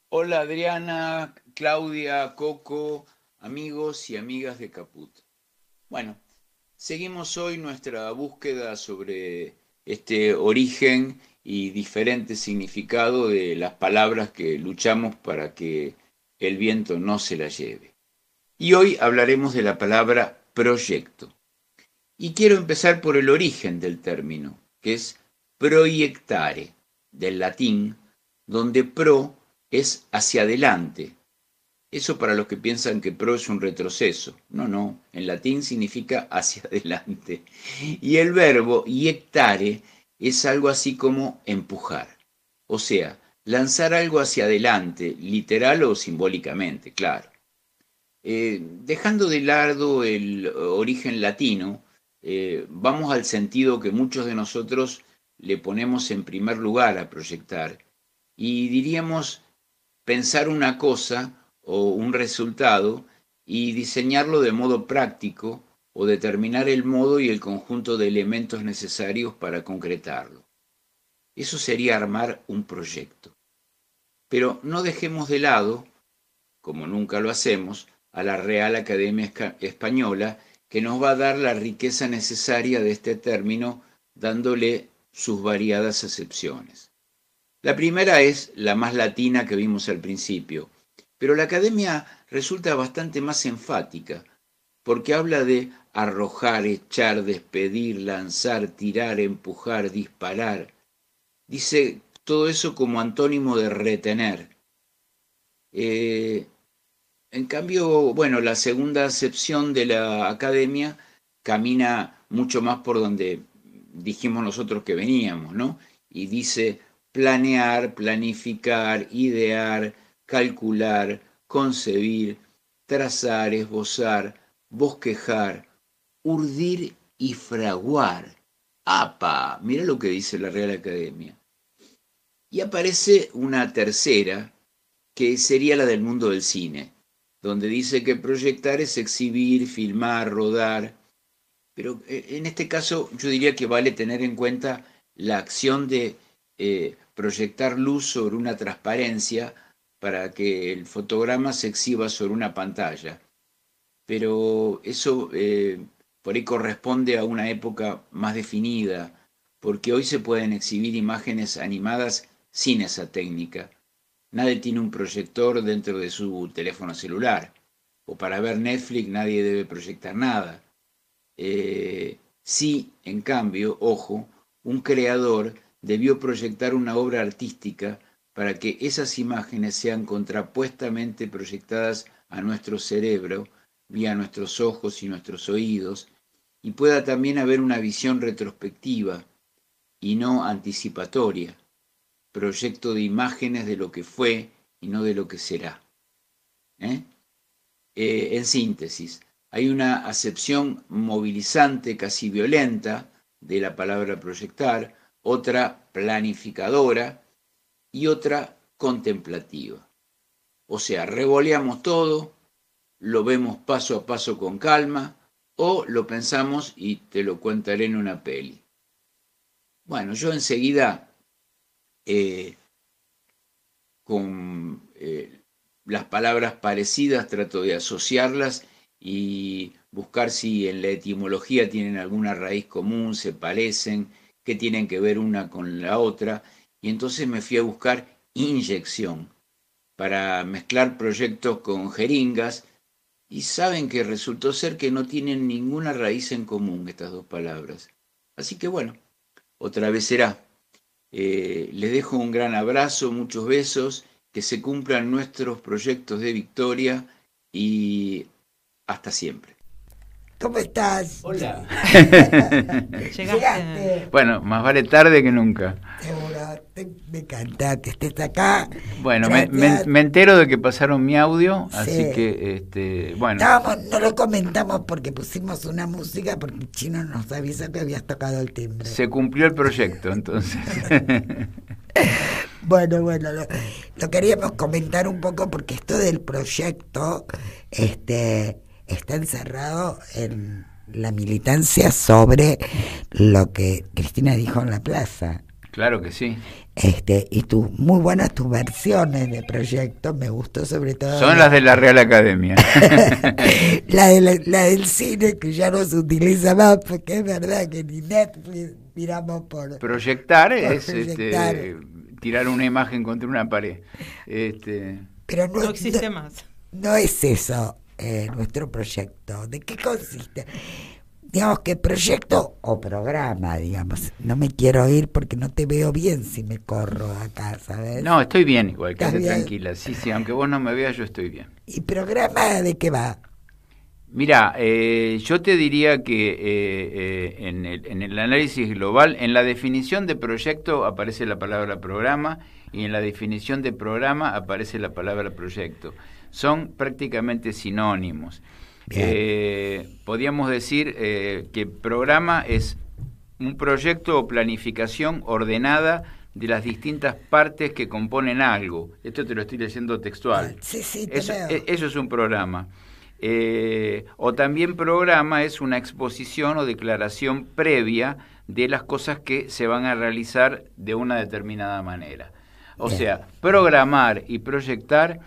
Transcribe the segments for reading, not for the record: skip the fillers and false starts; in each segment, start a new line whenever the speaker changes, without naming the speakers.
Hola Adriana, Claudia, Coco, amigos y amigas de Caput. Bueno, seguimos hoy nuestra búsqueda sobre este origen y diferente significado de las palabras que luchamos para que el viento no se las lleve. Y hoy hablaremos de la palabra proyecto. Y quiero empezar por el origen del término, que es proyectare, del latín, donde pro es hacia adelante. Eso para los que piensan que pro es un retroceso. No, no, en latín significa hacia adelante. Y el verbo iectare es algo así como empujar. O sea, lanzar algo hacia adelante, literal o simbólicamente, claro. Dejando de lado el origen latino, vamos al sentido que muchos de nosotros le ponemos en primer lugar a proyectar. Y diríamos pensar una cosa o un resultado y diseñarlo de modo práctico o determinar el modo y el conjunto de elementos necesarios para concretarlo. Eso sería armar un proyecto. Pero no dejemos de lado, como nunca lo hacemos, a la Real Academia Española, que nos va a dar la riqueza necesaria de este término, dándole sus variadas acepciones. La primera es la más latina que vimos al principio, pero la academia resulta bastante más enfática, porque habla de arrojar, echar, despedir, lanzar, tirar, empujar, disparar. Dice todo eso como antónimo de retener. Eh, en cambio, bueno, la segunda acepción de la academia camina mucho más por donde dijimos nosotros que veníamos, ¿no? Y dice planear, planificar, idear, calcular, concebir, trazar, esbozar, bosquejar, urdir y fraguar. ¡Apa! Mira lo que dice la Real Academia. Y aparece una tercera, que sería la del mundo del cine, donde dice que proyectar es exhibir, filmar, rodar, pero en este caso yo diría que vale tener en cuenta la acción de proyectar luz sobre una transparencia para que el fotograma se exhiba sobre una pantalla. Pero eso por ahí corresponde a una época más definida, porque hoy se pueden exhibir imágenes animadas sin esa técnica. Nadie tiene un proyector dentro de su teléfono celular. O para ver Netflix nadie debe proyectar nada. Sí, en cambio, ojo, un creador debió proyectar una obra artística para que esas imágenes sean contrapuestamente proyectadas a nuestro cerebro, vía nuestros ojos y nuestros oídos, y pueda también haber una visión retrospectiva y no anticipatoria, proyecto de imágenes de lo que fue y no de lo que será. ¿Eh? En síntesis, hay una acepción movilizante, casi violenta, de la palabra proyectar, otra planificadora y otra contemplativa. O sea, revoleamos todo, lo vemos paso a paso con calma, o lo pensamos y te lo contaré en una peli. Bueno, yo enseguida, eh, con las palabras parecidas, trato de asociarlas y buscar si en la etimología tienen alguna raíz común, se parecen, qué tienen que ver una con la otra. Y entonces me fui a buscar inyección para mezclar proyectos con jeringas y saben que resultó ser que no tienen ninguna raíz en común estas dos palabras. Así que bueno, otra vez será. Les dejo un gran abrazo, muchos besos, que se cumplan nuestros proyectos de victoria y hasta siempre.
¿Cómo estás?
Hola.
Llegaste.
Bueno, más vale tarde que nunca.
Seguro, me encanta que estés acá.
Bueno,
Gracias.
me entero de que pasaron mi audio, así
Sí.
que, bueno,
No lo comentamos porque pusimos una música porque el chino nos avisó que habías tocado el timbre.
se cumplió el proyecto, entonces.
Bueno, lo queríamos comentar un poco porque esto del proyecto está encerrado en la militancia sobre lo que Cristina dijo en la plaza.
Claro que sí.
Y muy buenas tus versiones de proyectos, me gustó sobre todo.
Son las de la Real Academia.
la del cine, que ya no se utiliza más, porque es verdad que ni Netflix miramos por...
Proyectar
por
es
proyectar.
Tirar una imagen contra una pared.
Pero
no existe más.
No es eso nuestro proyecto. ¿De qué consiste? Digamos que proyecto o programa, digamos. No me quiero ir porque no te veo bien si me corro acá, ¿sabes?
No, estoy bien igual, quédate
bien?
tranquila. Sí, aunque vos no me veas, yo estoy bien.
¿Y programa de qué va?
Mira, yo te diría que en el análisis global, en la definición de proyecto aparece la palabra programa y en la definición de programa aparece la palabra proyecto. Son prácticamente sinónimos. Podríamos decir que programa es un proyecto o planificación ordenada de las distintas partes que componen algo. Esto te lo estoy leyendo textual.
Sí,
eso es un programa. O también programa es una exposición o declaración previa de las cosas que se van a realizar de una determinada manera. O sea, programar y proyectar,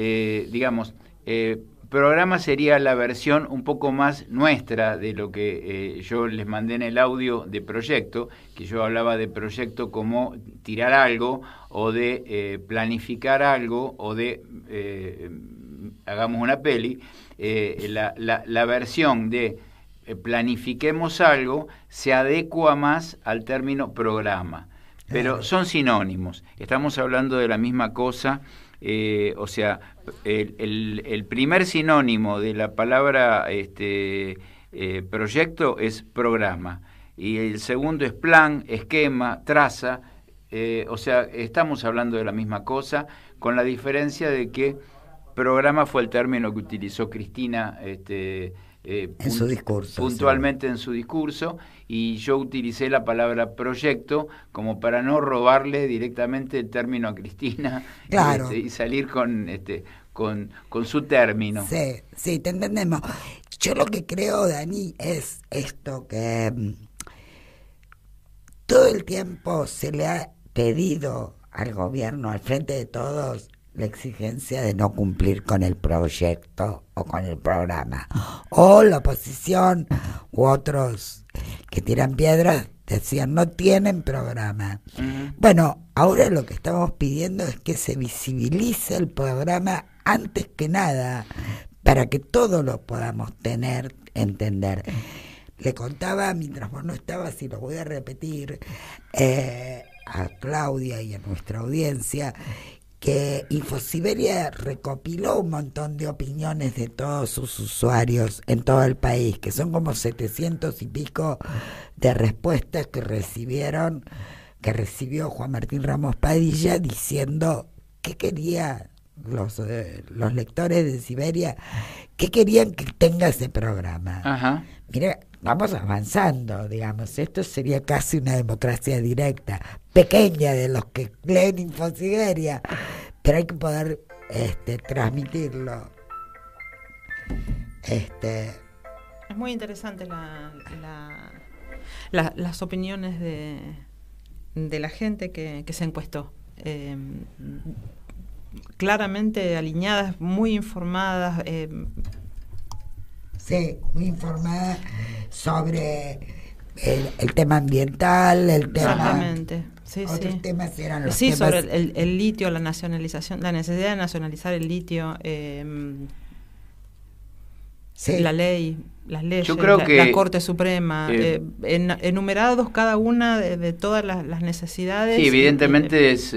programa sería la versión un poco más nuestra de lo que yo les mandé en el audio de proyecto, que yo hablaba de proyecto como tirar algo o de planificar algo o de hagamos una peli. La versión de planifiquemos algo se adecua más al término programa, pero son sinónimos, estamos hablando de la misma cosa. O sea, el primer sinónimo de la palabra proyecto es programa, y el segundo es plan, esquema, traza. O sea, estamos hablando de la misma cosa, con la diferencia de que programa fue el término que utilizó Cristina
en su discurso,
puntualmente en su discurso, y yo utilicé la palabra proyecto como para no robarle directamente el término a Cristina.
Claro.
Y salir con su término.
Sí, te entendemos. Yo lo que creo, Dani, es esto, que todo el tiempo se le ha pedido al gobierno, al frente de todos, la exigencia de no cumplir con el proyecto o con el programa. O la oposición u otros que tiran piedras decían no tienen programa. Bueno, ahora lo que estamos pidiendo es que se visibilice el programa antes que nada, para que todos lo podamos entender. Le contaba mientras vos no estabas, y lo voy a repetir, a Claudia y a nuestra audiencia, que Infosiberia recopiló un montón de opiniones de todos sus usuarios en todo el país, que son como 700 y pico de respuestas que recibió Juan Martín Ramos Padilla, diciendo qué quería los lectores de Siberia, qué querían que tenga ese programa.
Ajá.
Mira, vamos avanzando, digamos. Esto sería casi una democracia directa, pequeña de los que leen Infosiberia, pero hay que poder transmitirlo.
Es muy interesante las opiniones de la gente que se encuestó. Claramente alineadas, muy informadas.
Sí, muy informada sobre el tema ambiental, el tema...
Exactamente. Sí,
otros temas eran los
temas...
sobre
el litio, la nacionalización, la necesidad de nacionalizar el litio, la ley, las leyes,
yo creo que
la Corte Suprema, enumerados cada una de todas las necesidades.
Sí, evidentemente es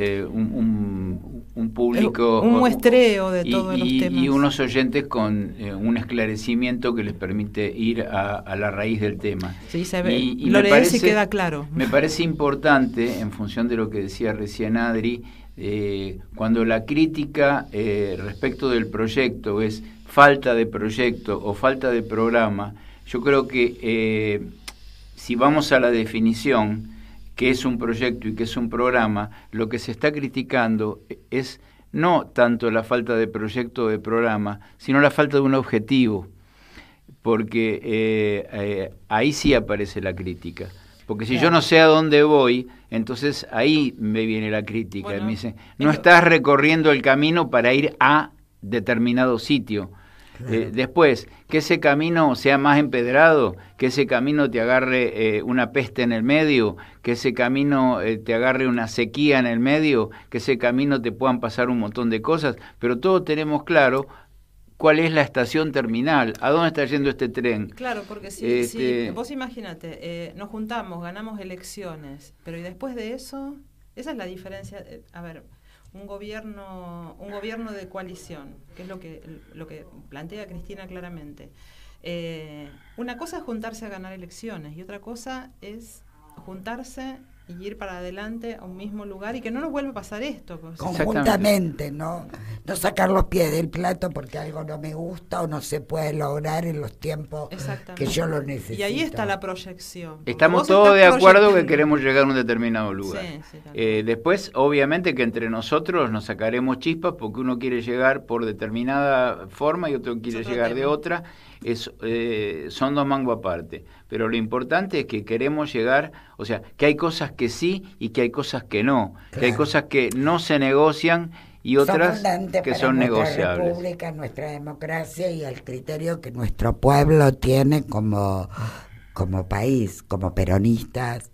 un público,
un muestreo de todos los temas,
y unos oyentes con un esclarecimiento que les permite ir a la raíz del tema.
Sí, se ve, y lo lees y queda claro.
Me parece importante, en función de lo que decía recién Adri, cuando la crítica respecto del proyecto es falta de proyecto o falta de programa, yo creo que si vamos a la definición, qué es un proyecto y qué es un programa, lo que se está criticando es no tanto la falta de proyecto o de programa, sino la falta de un objetivo, porque ahí sí aparece la crítica, Porque si yo no sé a dónde voy, entonces ahí me viene la crítica.
Bueno,
me dice, no estás recorriendo el camino para ir a determinado sitio. Después, que ese camino sea más empedrado, que ese camino te agarre una peste en el medio, que ese camino te agarre una sequía en el medio, que ese camino te puedan pasar un montón de cosas, pero todos tenemos claro cuál es la estación terminal, a dónde está yendo este tren.
Claro, porque si vos imagínate, nos juntamos, ganamos elecciones, pero y después de eso, esa es la diferencia. A ver, un gobierno de coalición, que es lo que plantea Cristina claramente. Una cosa es juntarse a ganar elecciones y otra cosa es juntarse y ir para adelante a un mismo lugar y que no nos vuelva a pasar esto. Pues.
Conjuntamente, no sacar los pies del plato porque algo no me gusta o no se puede lograr en los tiempos que yo lo necesito.
Y ahí está la proyección.
Estamos todos de acuerdo que queremos llegar a un determinado lugar. Sí, después, obviamente que entre nosotros nos sacaremos chispas porque uno quiere llegar por determinada forma y otro quiere llegar de otra. Son dos mangos aparte, pero lo importante es que queremos llegar, o sea, que hay cosas que sí y que hay cosas que no, que hay cosas que no se negocian y otras que son negociables.
Nuestra república, nuestra democracia y el criterio que nuestro pueblo tiene como país, como peronistas,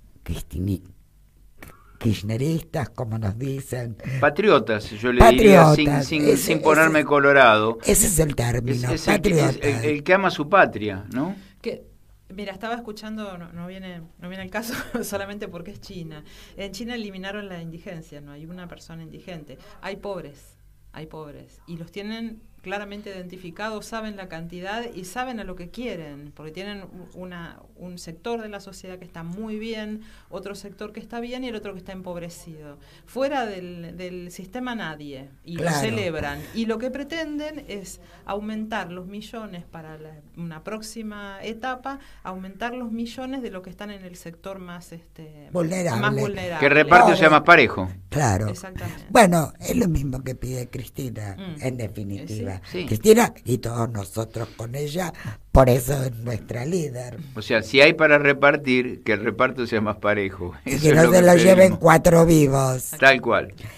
kirchneristas, como nos dicen.
Patriotas, yo le diría, sin ponerme colorado.
Ese es el término, patriota.
El que ama su patria, ¿no?
Mira, estaba escuchando, no viene al caso solamente porque es China. En China eliminaron la indigencia, no hay una persona indigente. Hay pobres, y los tienen claramente identificados, saben la cantidad y saben a lo que quieren, porque tienen un sector de la sociedad que está muy bien, otro sector que está bien y el otro que está empobrecido. Fuera del sistema nadie, y lo celebran. Y lo que pretenden es aumentar los millones para una próxima etapa, aumentar los millones de los que están en el sector más vulnerable.
Que el reparto sea más parejo.
Claro.
Exactamente.
Bueno, es lo mismo que pide Cristina, en definitiva.
Sí.
Cristina y todos nosotros con ella, por eso es nuestra líder.
O sea, si hay para repartir, que el reparto sea más parejo.
Y que no se lo lleven 4 vivos.
Tal cual.